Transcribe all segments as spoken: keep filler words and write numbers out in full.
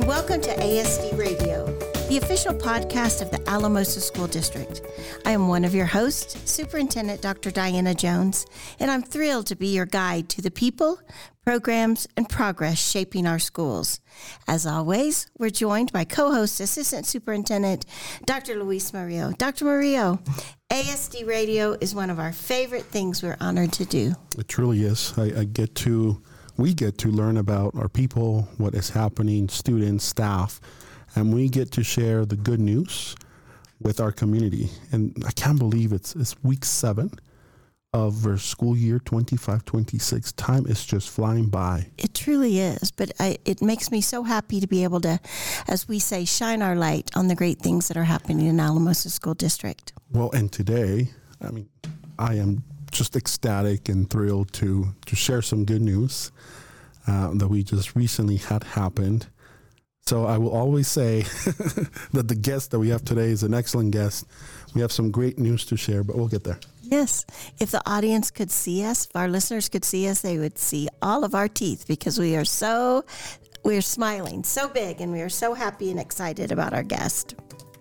and welcome to A S D Radio, the official podcast of the Alamosa School District. I am one of your hosts, Superintendent Doctor Diana Jones, and I'm thrilled to be your guide to the people, programs, and progress shaping our schools. As always, we're joined by co-host Assistant Superintendent Doctor Luis Murillo. Doctor Murillo, A S D Radio is one of our favorite things we're honored to do. It truly is. I, I get to, we get to learn about our people, what is happening, students, staff, and we get to share the good news with our community. And I can't believe it's it's week seven of our school year twenty-five twenty-six. Time is just flying by. It truly is, but I, it makes me so happy to be able to, as we say, shine our light on the great things that are happening in Alamosa School District. Well, and today, I mean, I am just ecstatic and thrilled to, to share some good news uh, that we just recently had happened. So I will always say that the guest that we have today is an excellent guest. We have some great news to share, but we'll get there. Yes. If the audience could see us, if our listeners could see us, they would see all of our teeth because we are so, we're smiling so big and we are so happy and excited about our guest.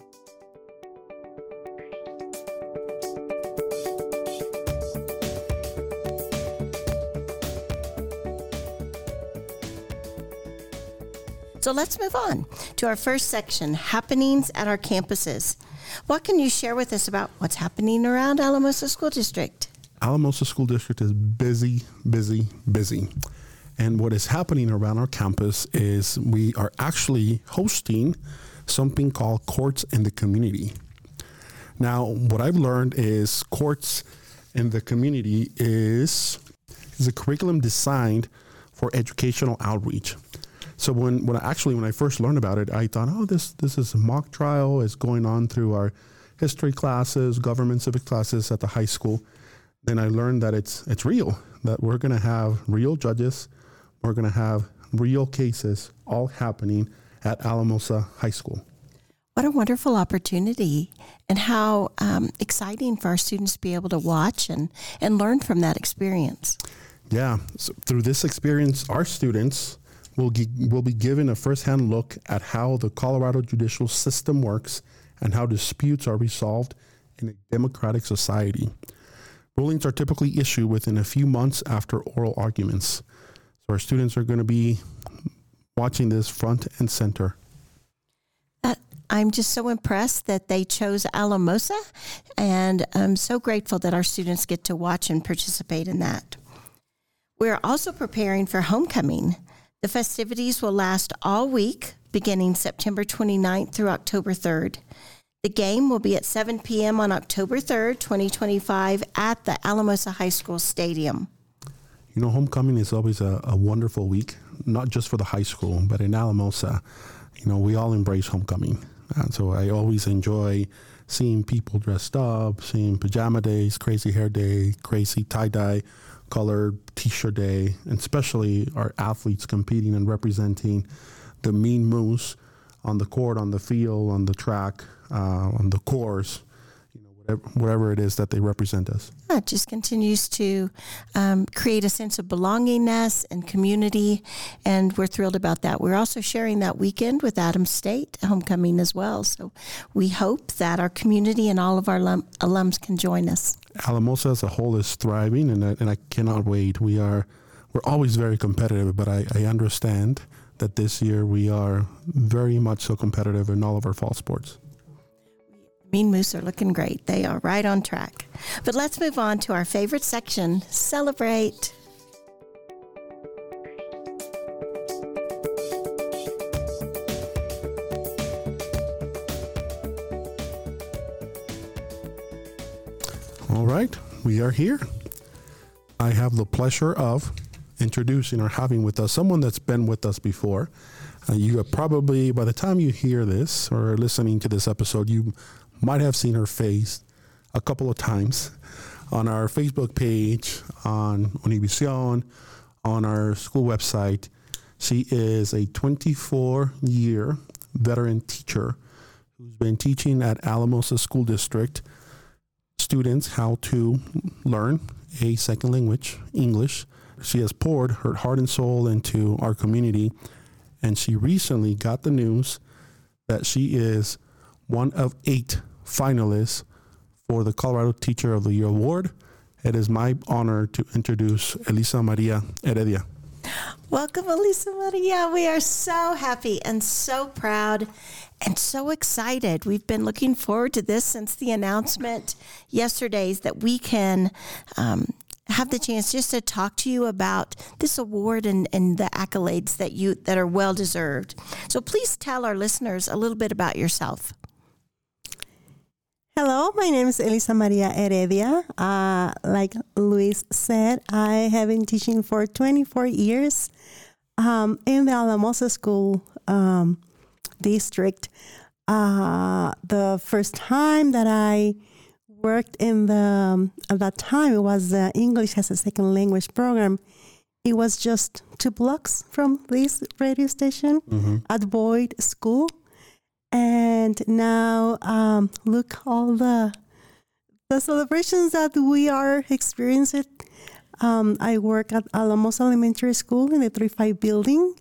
So let's move on to our first section, happenings at our campuses. What can you share with us about what's happening around Alamosa School District? Alamosa School District is busy, busy, busy. And what is happening around our campus is we are actually hosting something called Courts in the Community. Now, what I've learned is Courts in the Community is, is a curriculum designed for educational outreach. So when, when I actually, when I first learned about it, I thought, oh, this this is a mock trial. It's going on through our history classes, government civic classes at the high school. Then I learned that it's it's real, that we're going to have real judges. We're going to have real cases all happening at Alamosa High School. What a wonderful opportunity, and how um, exciting for our students to be able to watch and, and learn from that experience. Yeah, so through this experience, our students We'll, ge- we'll be given a first-hand look at how the Colorado judicial system works and how disputes are resolved in a democratic society. Rulings are typically issued within a few months after oral arguments. So our students are going to be watching this front and center. Uh, I'm just so impressed that they chose Alamosa, and I'm so grateful that our students get to watch and participate in that. We're also preparing for homecoming. The festivities will last all week, beginning September twenty-ninth through October third. The game will be at seven p.m. on October third, twenty twenty-five at the Alamosa High School Stadium. You know, homecoming is always a, a wonderful week, not just for the high school, but in Alamosa, you know, we all embrace homecoming. And so I always enjoy seeing people dressed up, seeing pajama days, crazy hair day, crazy tie-dye colored t-shirt day, and especially our athletes competing and representing the Mean Moose on the court, on the field, on the track, uh, on the course, you know, whatever, whatever it is that they represent us. It just continues to um, create a sense of belongingness and community, and we're thrilled about that. We're also sharing that weekend with Adams State homecoming as well, so we hope that our community and all of our alum- alums can join us. Alamosa as a whole is thriving, and I, and I cannot wait. We are, we're always very competitive, but I, I understand that this year we are very much so competitive in all of our fall sports. Mean Moose are looking great. They are right on track. But let's move on to our favorite section, Celebrate. All right, we are here. I have the pleasure of introducing or having with us someone that's been with us before. Uh, you have probably, by the time you hear this or listening to this episode, you might have seen her face a couple of times on our Facebook page, on Univision, on our school website. She is a twenty-four-year veteran teacher who's been teaching at Alamosa School District students how to learn a second language, English. She has poured her heart and soul into our community and she recently got the news that she is one of eight finalists for the Colorado Teacher of the Year Award. It is my honor to introduce Elisa Maria Heredia. Welcome, Elisa Maria. We are so happy and so proud and so excited. We've been looking forward to this since the announcement yesterday that we can um, have the chance just to talk to you about this award and, and the accolades that you that are well deserved. So please tell our listeners a little bit about yourself. Hello, my name is Elisa Maria Heredia. Uh, like Luis said, I have been teaching for twenty-four years um, in the Alamosa School um, District. Uh, the first time that I worked in the, um, at that time, it was the English as a Second Language program. It was just two blocks from this radio station mm-hmm. at Boyd School. And now, um, look, all the the celebrations that we are experiencing. Um, I work at Alamos Elementary School in the three five building,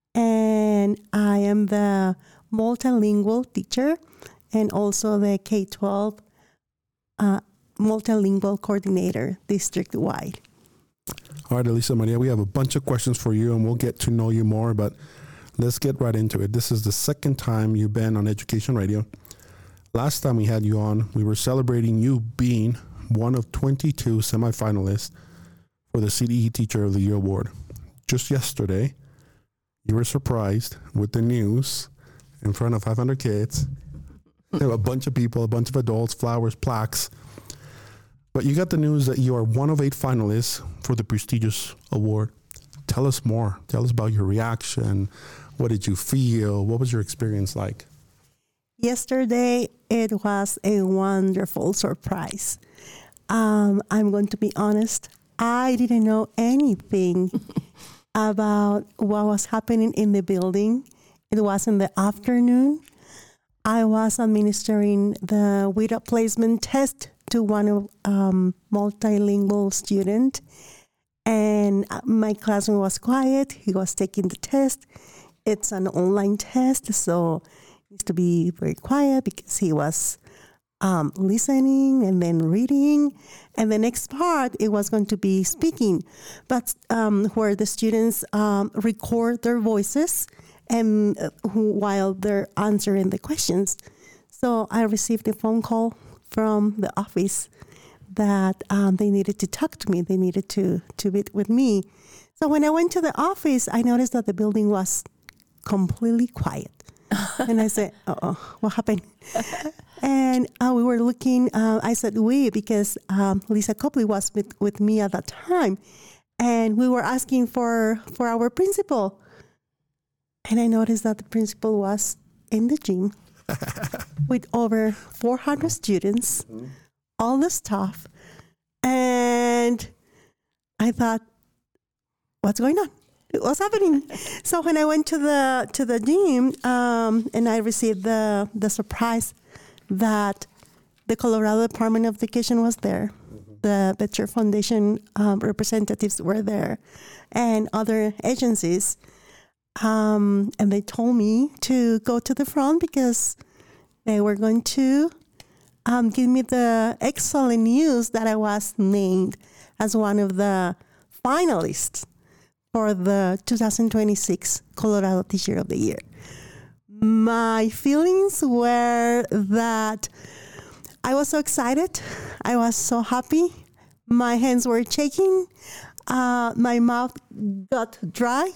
and I am the multilingual teacher and also the K twelve uh, multilingual coordinator district-wide. All right, Elisa Maria, we have a bunch of questions for you, and we'll get to know you more, but let's get right into it. This is the second time you've been on Education Radio. Last time we had you on, we were celebrating you being one of twenty-two semifinalists for the C D E Teacher of the Year Award. Just yesterday, you were surprised with the news in front of five hundred kids. There were a bunch of people, a bunch of adults, flowers, plaques. But you got the news that you are one of eight finalists for the prestigious award. Tell us more. Tell us about your reaction. What did you feel? What was your experience like? Yesterday, it was a wonderful surprise. Um, I'm going to be honest. I didn't know anything about what was happening in the building. It was in the afternoon. I was administering the WIDA placement test to one of um, multilingual student. And my classroom was quiet. He was taking the test. It's an online test, so it needs to be very quiet because he was um, listening and then reading. And the next part, it was going to be speaking, but um, where the students um, record their voices and uh, who, while they're answering the questions. So I received a phone call from the office that um, they needed to talk to me. They needed to, to meet with me. So when I went to the office, I noticed that the building was completely quiet. And I said, uh-oh, what happened? And uh, we were looking, uh, I said we, because um, Lisa Copley was with, with me at that time. And we were asking for, for our principal. And I noticed that the principal was in the gym with over four hundred students, mm-hmm. all the staff. And I thought, what's going on? What's happening? So when I went to the to the gym um, and I received the, the surprise that the Colorado Department of Education was there, mm-hmm. the Better Foundation um, representatives were there, and other agencies. Um, and they told me to go to the front because they were going to um, give me the excellent news that I was named as one of the finalists for the two thousand twenty-six Colorado Teacher of the Year. My feelings were that I was so excited. I was so happy. My hands were shaking. Uh, my mouth got dry.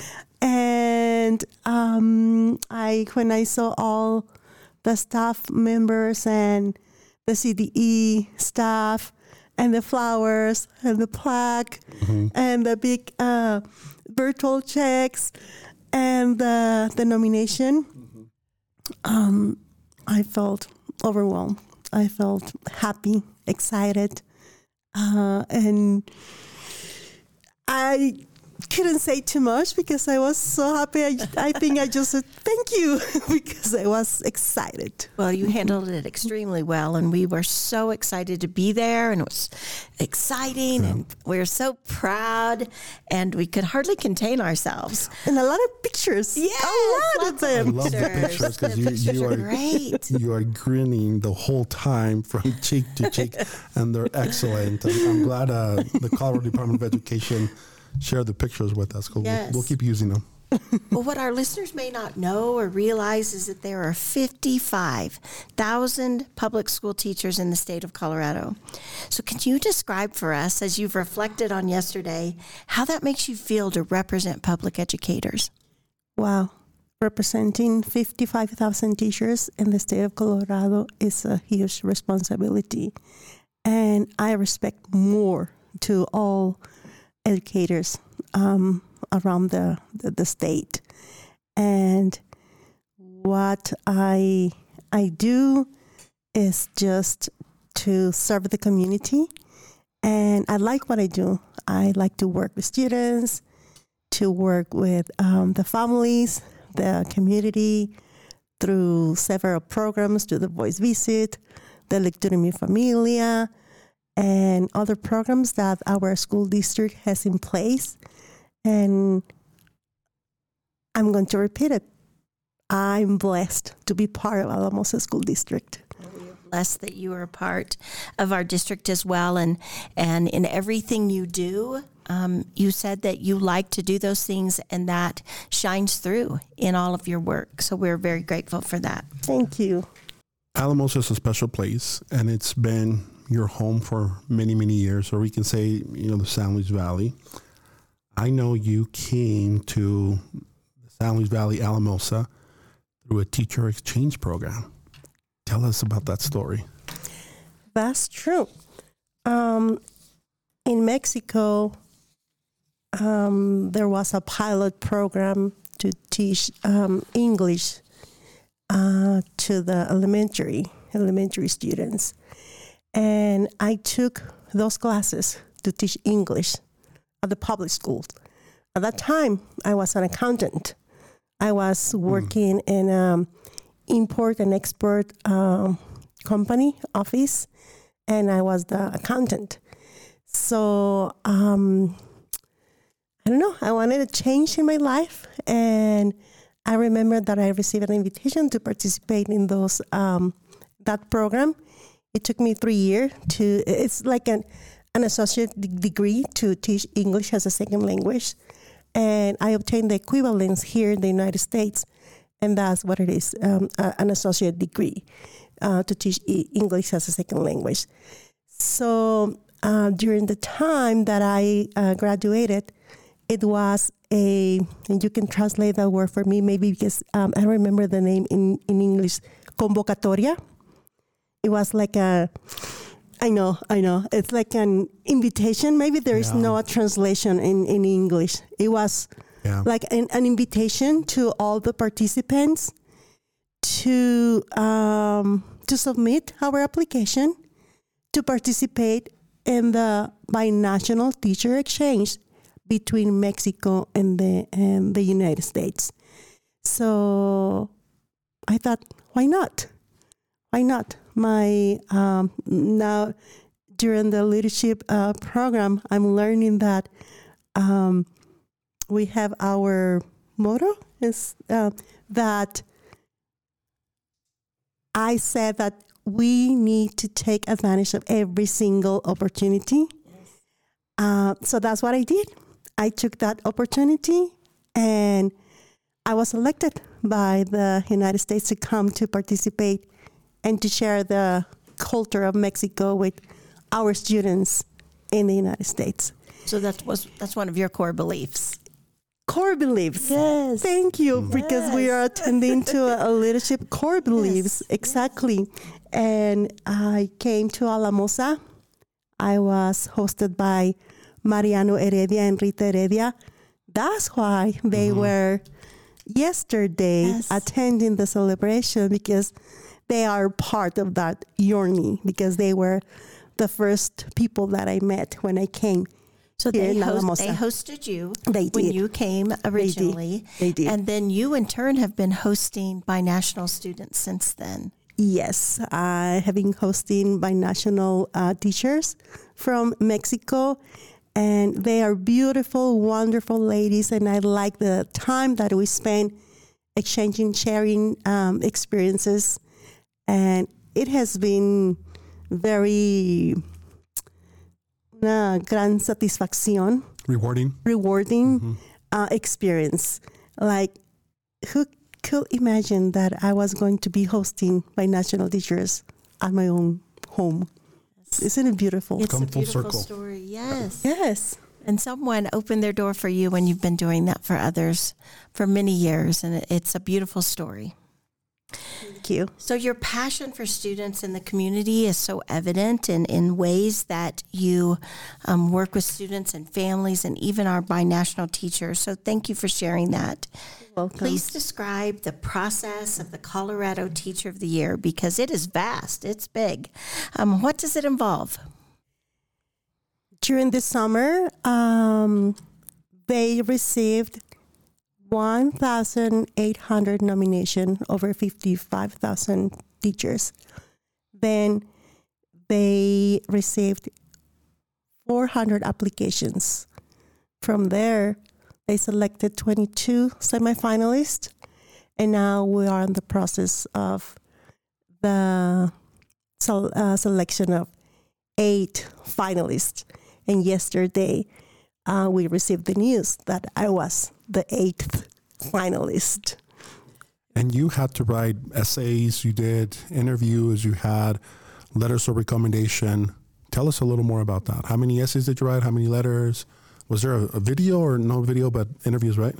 And um, I, when I saw all the staff members and the C D E staff and the flowers and the plaque mm-hmm. and the big uh, virtual checks and the, the nomination, mm-hmm. um, I felt overwhelmed. I felt happy, excited, uh, and I couldn't say too much because I was so happy. I, I think I just said thank you because I was excited. Well, you handled it extremely well, and we were so excited to be there, and it was exciting, yeah. and we were so proud, and we could hardly contain ourselves. And a lot of pictures. Yes, a lot of them. I love the pictures because you, you are great. You are grinning the whole time from cheek to cheek, and they're excellent. I'm, I'm glad uh, the Colorado Department of Education share the pictures with us because yes. we'll, we'll keep using them. Well, what our listeners may not know or realize is that there are fifty-five thousand public school teachers in the state of Colorado. So can you describe for us, as you've reflected on yesterday, how that makes you feel to represent public educators? Wow. Representing fifty-five thousand teachers in the state of Colorado is a huge responsibility. And I respect more to all educators um, around the, the, the state. And what I I do is just to serve the community. And I like what I do. I like to work with students, to work with um, the families, the community, through several programs, through the Voice Visit, the Lectura en Mi Familia, and other programs that our school district has in place. And I'm going to repeat it. I'm blessed to be part of Alamosa School District. We're blessed that you are a part of our district as well. And, and in everything you do, um, you said that you like to do those things, and that shines through in all of your work. So we're very grateful for that. Thank you. Alamosa is a special place, and it's been your home for many, many years, or we can say, you know, the San Luis Valley. I know you came to the San Luis Valley Alamosa through a teacher exchange program. Tell us about that story. That's true. Um, in Mexico, um, there was a pilot program to teach um, English uh, to the elementary elementary students. And I took those classes to teach English at the public schools. At that time, I was an accountant. I was working mm. in an import and export um, company office, and I was the accountant. So, um, I don't know, I wanted a change in my life, and I remember that I received an invitation to participate in those um, that program. It took me three years to, it's like an, an associate degree to teach English as a second language. And I obtained the equivalence here in the United States. And that's what it is, um, uh, an associate degree uh, to teach e- English as a second language. So uh, during the time that I uh, graduated, it was a, and you can translate that word for me maybe because um, I don't remember the name in, in English, convocatoria. It was like a, I know, I know. It's like an invitation. Maybe there is yeah. no translation in, in English. It was yeah. like an, an invitation to all the participants to um, to submit our application to participate in the binational teacher exchange between Mexico and the and the United States. So I thought, why not? Why not? My um, now during the leadership uh, program, I'm learning that um, we have our motto is uh, that I said that we need to take advantage of every single opportunity. Yes. Uh, so that's what I did. I took that opportunity, and I was elected by the United States to come to participate and to share the culture of Mexico with our students in the United States. So that was that's one of your core beliefs. Core beliefs. Yes. Thank you, yes. Because we are attending to a leadership core beliefs. Yes. Exactly. Yes. And I came to Alamosa. I was hosted by Mariano Heredia and Rita Heredia. That's why they mm-hmm. were yesterday yes. attending the celebration, because they are part of that journey, because they were the first people that I met when I came So here they, in host, Alamosa. they hosted you They when did. you came originally. They did. And then you, in turn, have been hosting binational students since then. Yes, I have been hosting binational uh, teachers from Mexico, and they are beautiful, wonderful ladies, and I like the time that we spend exchanging, sharing um, experiences, and it has been very una gran satisfacción, Rewarding. rewarding Mm-hmm. uh, experience. Like, who could imagine that I was going to be hosting binational teachers at my own home? Isn't it beautiful? It's Come a full beautiful circle. story, yes. Yes. And someone opened their door for you, and you've been doing that for others for many years, and it- it's a beautiful story. Thank you. So your passion for students in the community is so evident in, in ways that you um, work with students and families and even our binational teachers. So thank you for sharing that. Welcome. Please describe the process of the Colorado Teacher of the Year, because it is vast, it's big. Um, what does it involve? During the summer, um, they received one thousand eight hundred nominations, over fifty-five thousand teachers. Then they received four hundred applications. From there, they selected twenty-two semifinalists, and now we are in the process of the sel- uh, selection of eight finalists. And yesterday, uh, we received the news that I was the eighth finalist. And you had to write essays, you did interviews, you had letters of recommendation. Tell us a little more about that. How many essays did you write? How many letters? Was there a, a video or no video, but interviews, right?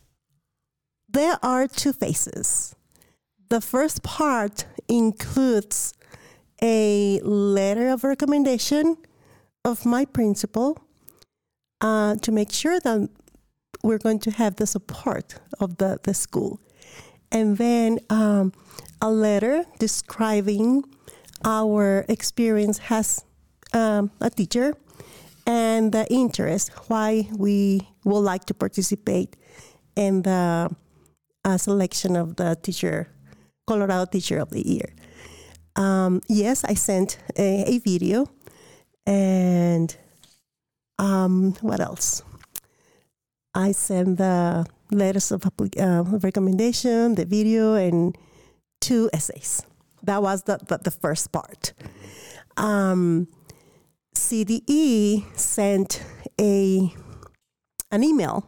There are two phases. The first part includes a letter of recommendation of my principal uh, to make sure that we're going to have the support of the, the school. And then um, a letter describing our experience as um, a teacher and the interest, why we would like to participate in the uh, selection of the teacher, Colorado Teacher of the Year. Um, yes, I sent a, a video. And um, what else? I sent the letters of uh, recommendation, the video, and two essays. That was the, the, the first part. Um, C D E sent a an email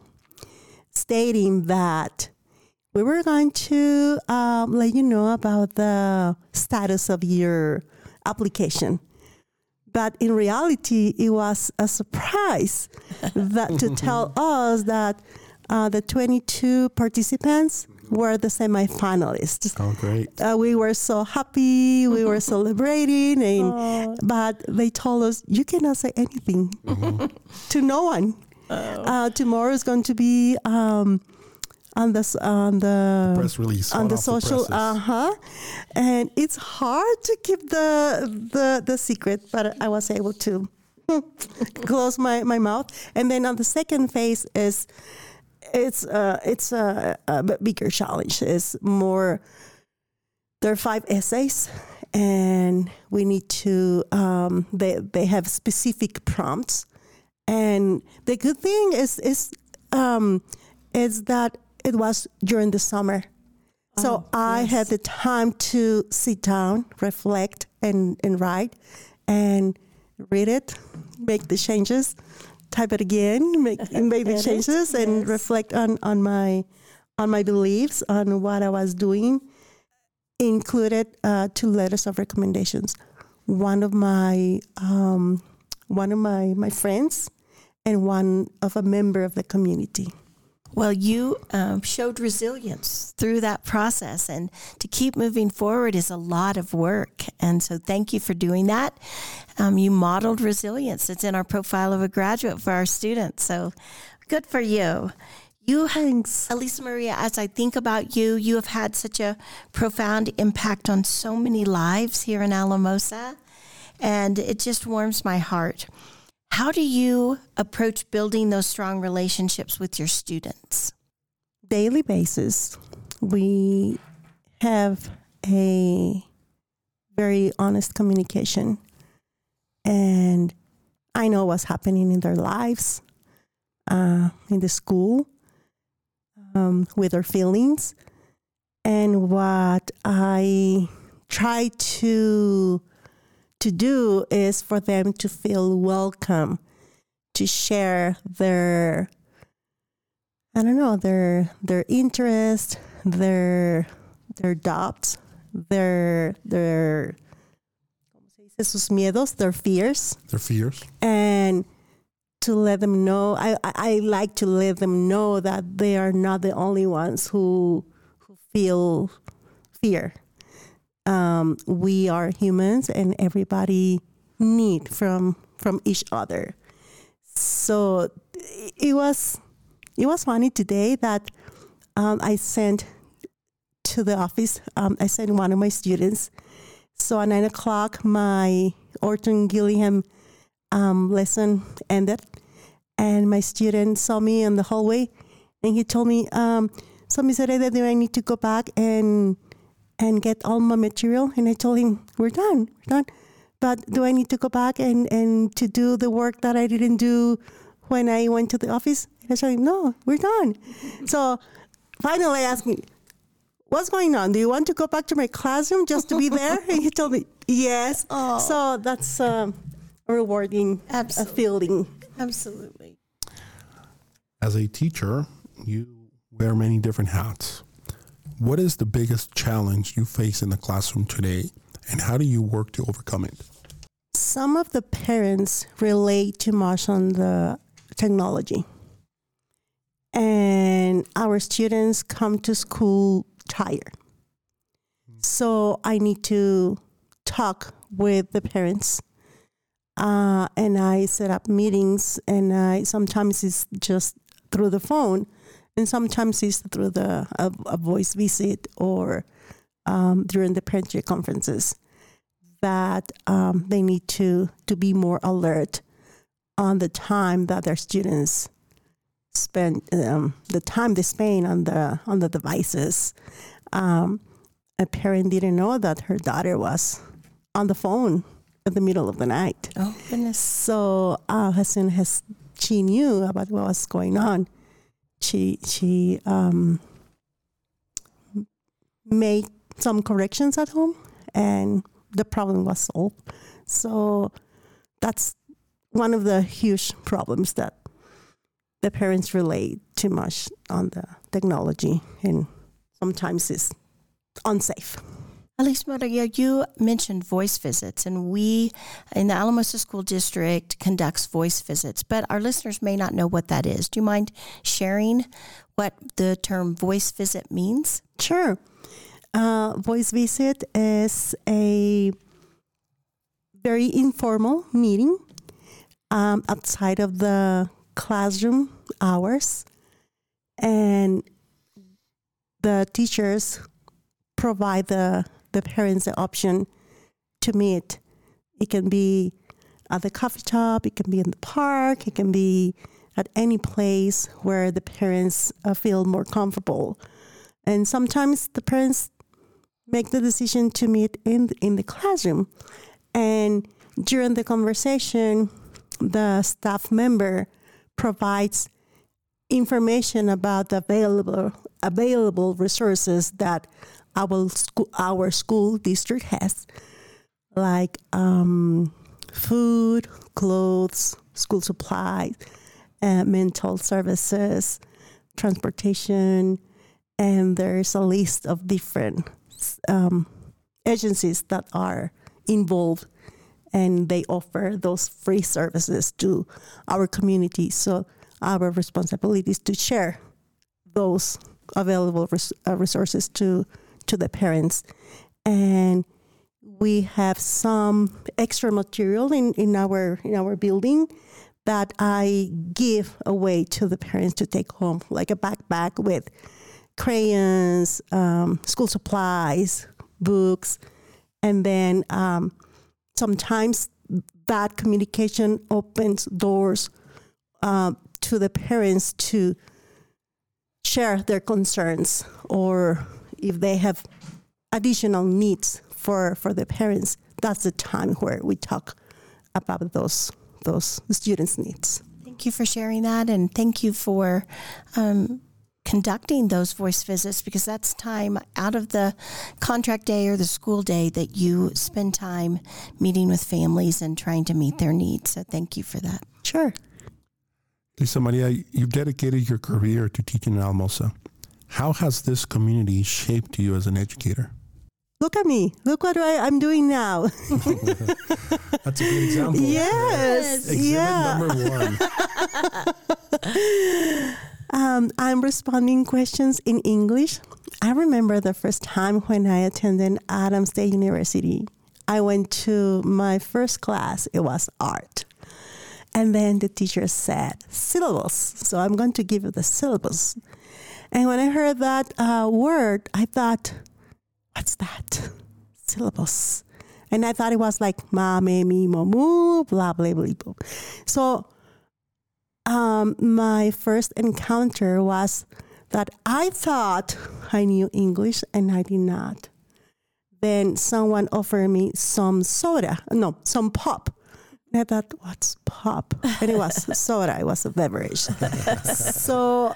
stating that we were going to um, let you know about the status of your application. But in reality, it was a surprise that to tell us that uh, the twenty-two participants were the semifinalists. Oh, great. Uh, we were so happy. We were celebrating. and But they told us, you cannot say anything mm-hmm. to no one. Oh. Uh, tomorrow is going to be um, on the on the, the press release on the social uh huh, and it's hard to keep the the the secret, but I was able to close my, my mouth. And then on the second phase is it's uh it's a, a bigger challenge. It's more. There are five essays, and we need to um they they have specific prompts. And the good thing is is um is that it was during the summer. Oh, so I yes. had the time to sit down, reflect, and, and write, and read it, make the changes, type it again, make, make the changes, and yes. reflect on, on my on my beliefs, on what I was doing. Included uh, two letters of recommendations. One of my um, one of my, my friends, and one of a member of the community. Well, you um, showed resilience through that process, and to keep moving forward is a lot of work. And so thank you for doing that. Um, you modeled resilience. It's in our profile of a graduate for our students. So good for you. You, Thanks. Elisa Maria, as I think about you, you have had such a profound impact on so many lives here in Alamosa, and it just warms my heart. How do you approach building those strong relationships with your students? Daily basis. We have a very honest communication, and I know what's happening in their lives, uh, in the school, um, with their feelings, and what I try to to do is for them to feel welcome, to share their, I don't know, their their interest, their their doubts, their their ¿cómo se dice? Sus miedos, their fears, Their fears. and to let them know. I, I I like to let them know that they are not the only ones who who feel fear. Um, we are humans, and everybody need from from each other. So it was it was funny today that um, I sent to the office. Um, I sent one of my students. So at nine o'clock, my Orton Gillingham um, lesson ended, and my student saw me in the hallway, and he told me, um, "So, Miss Hereda, do I need to go back and and get all my material?" And I told him, "We're done, we're done. But do I need to go back and, and to do the work that I didn't do when I went to the office?" And I told him, "No, we're done." So finally I asked me, "What's going on? Do you want to go back to my classroom just to be there?" And he told me, "Yes." Oh. So that's um, a rewarding uh, feeling. Absolutely. As a teacher, you wear many different hats. What is the biggest challenge you face in the classroom today, and how do you work to overcome it? Some of the parents relate too much on the technology, and our students come to school tired. So I need to talk with the parents, uh, and I set up meetings, and I sometimes it's just through the phone, and sometimes it's through the a, a voice visit or um, during the parent conferences, that um, they need to, to be more alert on the time that their students spend, um, the time they spend on the on the devices. Um, a parent didn't know that her daughter was on the phone in the middle of the night. Oh, goodness. So uh, as soon as she knew about what was going on, she she um, made some corrections at home, and the problem was solved. So that's one of the huge problems, that the parents relate too much on the technology, and sometimes it's unsafe. Alice Maria, you mentioned voice visits, and we in the Alamosa School District conducts voice visits, but our listeners may not know what that is. Do you mind sharing what the term voice visit means? Sure. Uh, voice visit is a very informal meeting um, outside of the classroom hours, and the teachers provide the, the parents the option to meet. It can be at the coffee shop, it can be in the park, it can be at any place where the parents uh, feel more comfortable. And sometimes the parents make the decision to meet in in the classroom. And during the conversation, the staff member provides information about the available available resources that our school, our school district has, like um, food, clothes, school supplies, uh, mental services, transportation, and there's a list of different um, agencies that are involved, and they offer those free services to our community. So our responsibility is to share those available res- uh, resources to to the parents. And we have some extra material in, in our in our building that I give away to the parents to take home, like a backpack with crayons, um, school supplies, books, and then um, sometimes that communication opens doors uh, to the parents to share their concerns, or if they have additional needs for, for the parents, that's the time where we talk about those those students' needs. Thank you for sharing that, and thank you for um, conducting those voice visits, because that's time out of the contract day or the school day that you spend time meeting with families and trying to meet their needs. So thank you for that. Sure. Lisa Maria, you've dedicated your career to teaching in Alamosa. How has this community shaped you as an educator? Look at me. Look what I, I'm doing now. That's a good example. Yes. Exhibit yeah. number one. um, I'm responding questions in English. I remember the first time when I attended Adams State University. I went to my first class. It was art. And then the teacher said, syllabus. So I'm going to give you the syllabus. And when I heard that uh, word, I thought, what's that? Syllabus. And I thought it was like ma, me, mi, mo, mu, blah, blah, blah, blah. So um, my first encounter was that I thought I knew English and I did not. Then someone offered me some soda, no, some pop. And I thought, what's pop? And it was soda. It was a beverage. so,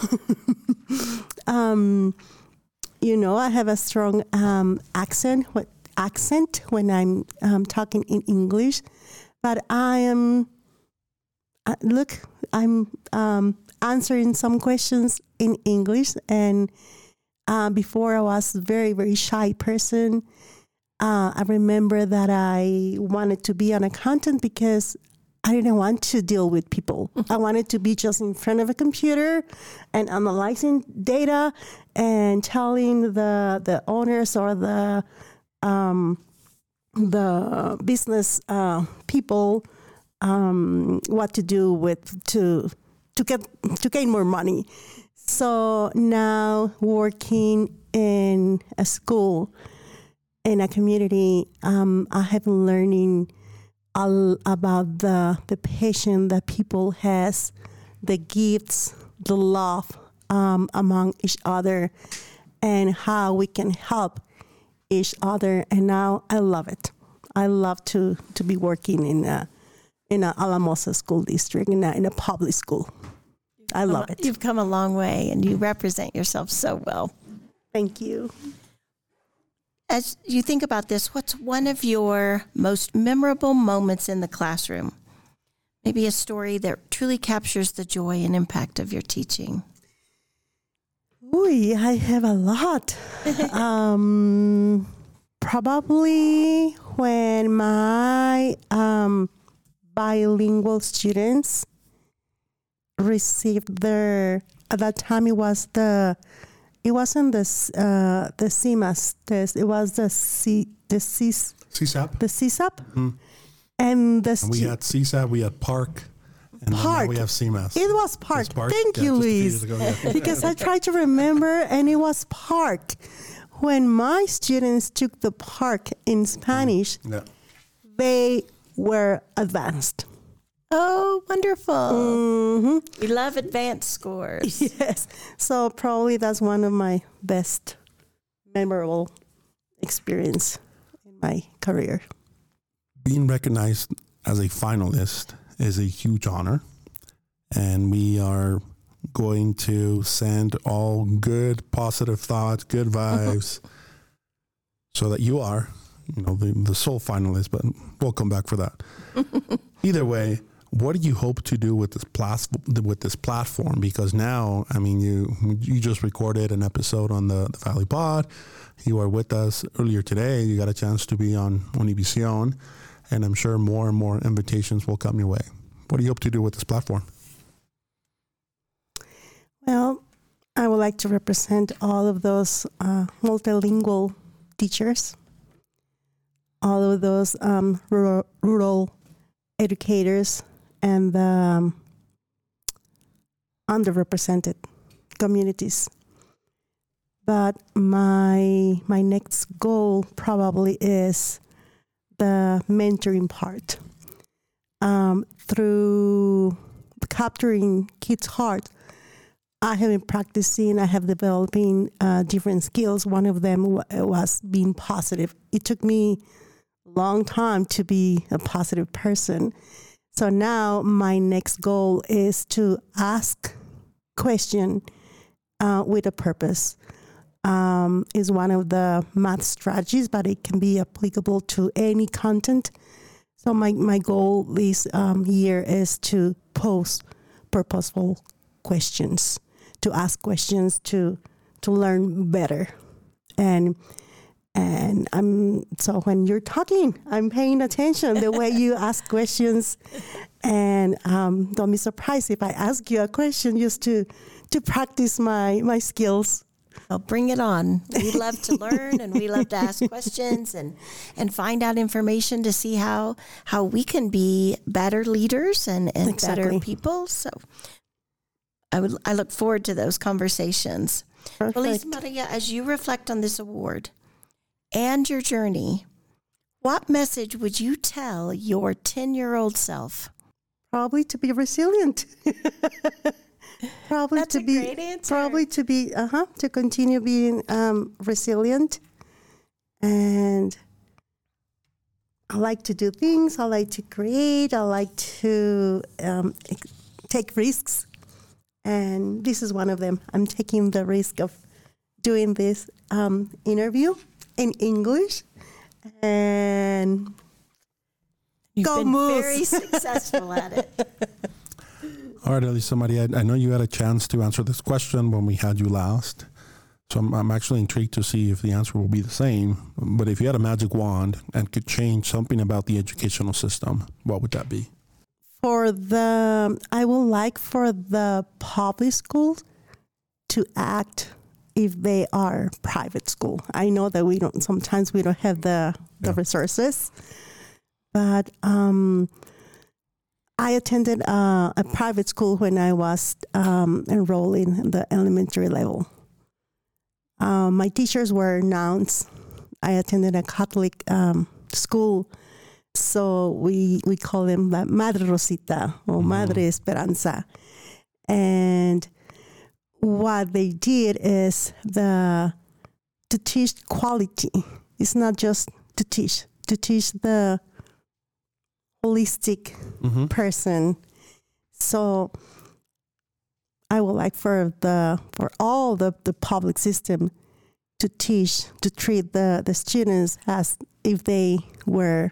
um, you know, I have a strong um, accent, what, accent when I'm um, talking in English. But I am, uh, look, I'm um, answering some questions in English. And uh, before I was a very, very shy person. Uh, I remember that I wanted to be an accountant because I didn't want to deal with people. I wanted to be just in front of a computer and analyzing data and telling the the owners or the um, the business uh, people um, what to do with to to get to gain more money. So now working in a school. In a community, um, I have been learning all about the the passion that people has, the gifts, the love um, among each other, and how we can help each other. And now I love it. I love to to be working in a in a Alamosa school district in a in a public school. I love it. You've come a long way, and you represent yourself so well. Thank you. As you think about this, what's one of your most memorable moments in the classroom? Maybe a story that truly captures the joy and impact of your teaching. Ooh, I have a lot. um, probably when my um, bilingual students received their, at that time it was the, It wasn't the uh, the C M A S test. It was the C the C C S A P. The C S A P. Mm-hmm. And the and we had C S A P. We had Park. And Park. Now we have C M A S. It was Park. Park? Thank Yeah, you, just a few Luis. years ago, yeah. Because I tried to remember, and it was Park. When my students took the Park in Spanish, Yeah. they were advanced. Oh, wonderful. Mm-hmm. We love advanced scores. Yes. So probably that's one of my best memorable experience in my career. Being recognized as a finalist is a huge honor. And we are going to send all good, positive thoughts, good vibes, so that you are, you know, the, the sole finalist, but we'll come back for that. Either way, what do you hope to do with this plas- with this platform? Because now, I mean, you you just recorded an episode on the, the Valley Pod. You are with us earlier today. You got a chance to be on Univision, and I'm sure more and more invitations will come your way. What do you hope to do with this platform? Well, I would like to represent all of those uh, multilingual teachers, all of those um, rural, rural educators, and the um, underrepresented communities. But my my next goal probably is the mentoring part. um, through capturing kids' heart, I have been practicing, I have developing uh, different skills. One of them w- was being positive. It took me a long time to be a positive person. So now my next goal is to ask question uh, with a purpose. Um, is one of the math strategies, but it can be applicable to any content. So my, my goal this um, year is to pose purposeful questions, to ask questions, to to learn better. And and I'm so when you're talking, I'm paying attention the way you ask questions. And um, don't be surprised if I ask you a question just to to practice my, my skills. Well, bring it on. We love to learn and we love to ask questions and, and find out information to see how how we can be better leaders and, and Exactly. better people. So I would I look forward to those conversations. Perfect. Elisa Maria, as you reflect on this award and your journey, what message would you tell your ten-year-old self? Probably to be resilient. Probably That's to a be great answer. probably to be uh huh to continue being um, resilient, and I like to do things. I like to create. I like to um, take risks, and this is one of them. I'm taking the risk of doing this um, interview in English, and You've Go been Moose. very successful at it. All right, Elisa Maria, I know you had a chance to answer this question when we had you last. So I'm, I'm actually intrigued to see if the answer will be the same. But if you had a magic wand and could change something about the educational system, what would that be? For the, I would like for the public schools to act if they are private school. I know that we don't, sometimes we don't have the, the Yeah. resources, but um, I attended uh, a private school when I was um, enrolling in the elementary level. Um, my teachers were nuns. I attended a Catholic um, school, so we we call them la Madre Rosita or Mm. Madre Esperanza. And what they did is the to teach quality. It's not just to teach, to teach the holistic Mm-hmm. person. So I would like for the for all the, the public system to teach, to treat the, the students as if they were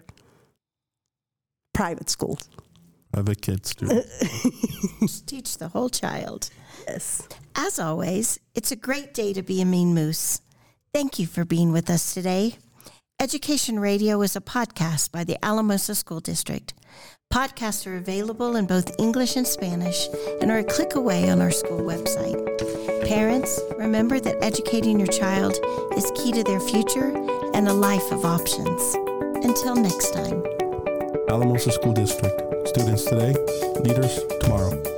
private schools. Other kids do. Just teach the whole child. Yes. As always, it's a great day to be a mean moose. Thank you for being with us today. Education Radio is a podcast by the Alamosa School District. Podcasts are available in both English and Spanish and are a click away on our school website. Parents, remember that educating your child is key to their future and a life of options. Until next time. Alamosa School District. Students today, leaders tomorrow.